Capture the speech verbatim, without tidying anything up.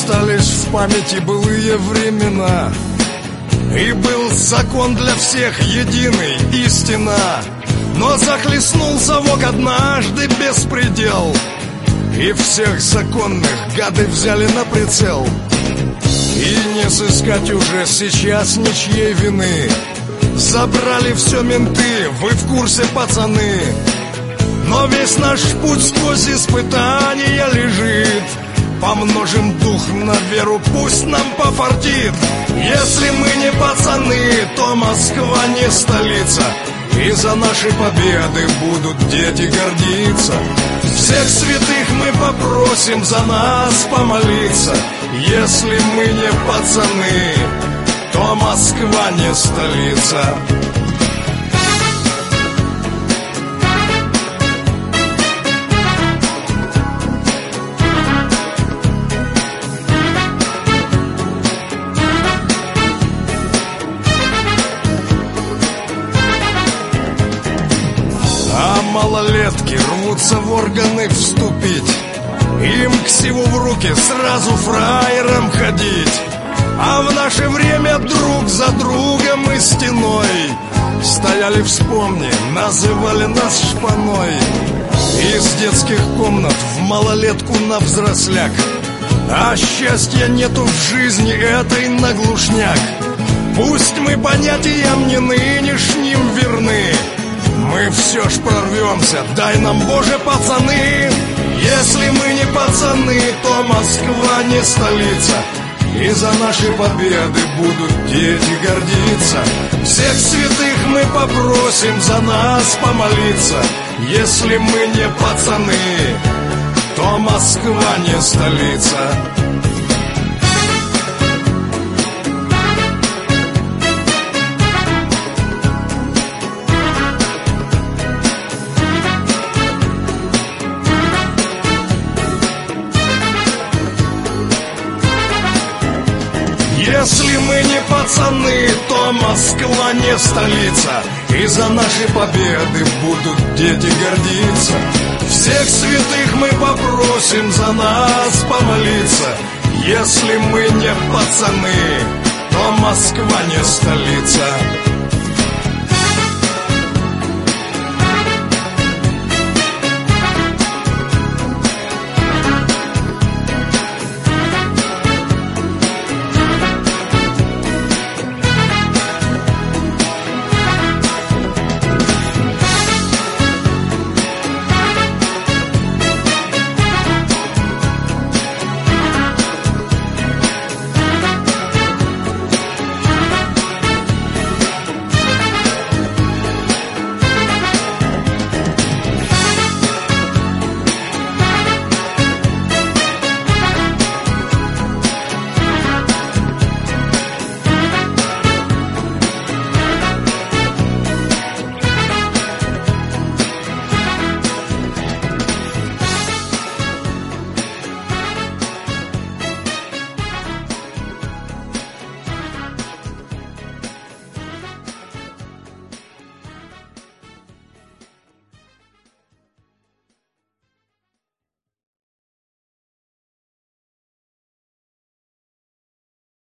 остались в памяти былые времена. И был закон для всех единый, истина. Но захлестнул совок однажды беспредел, и всех законных гады взяли на прицел. И не сыскать уже сейчас ничьей вины. Забрали все менты, вы в курсе, пацаны. Но весь наш путь сквозь испытания лежит. Помножим дух на веру, пусть нам пофартит. Если мы не пацаны, то Москва не столица, и за наши победы будут дети гордиться. Всех святых мы попросим за нас помолиться. Если мы не пацаны, то Москва не столица. Малолетки рвутся в органы вступить. Им к сиву в руки сразу фраером ходить. А в наше время друг за другом и стеной стояли, вспомни, называли нас шпаной. Из детских комнат в малолетку на взросляк. А счастья нету в жизни этой на глушняк. Пусть мы понятиям не нынешним верны, мы все ж прорвемся, дай нам, Боже, пацаны. Если мы не пацаны, то Москва не столица, и за наши победы будут дети гордиться. Всех святых мы попросим за нас помолиться. Если мы не пацаны, то Москва не столица. Если мы не пацаны, то Москва не столица, и за наши победы будут дети гордиться. Всех святых мы попросим за нас помолиться. Если мы не пацаны, то Москва не столица.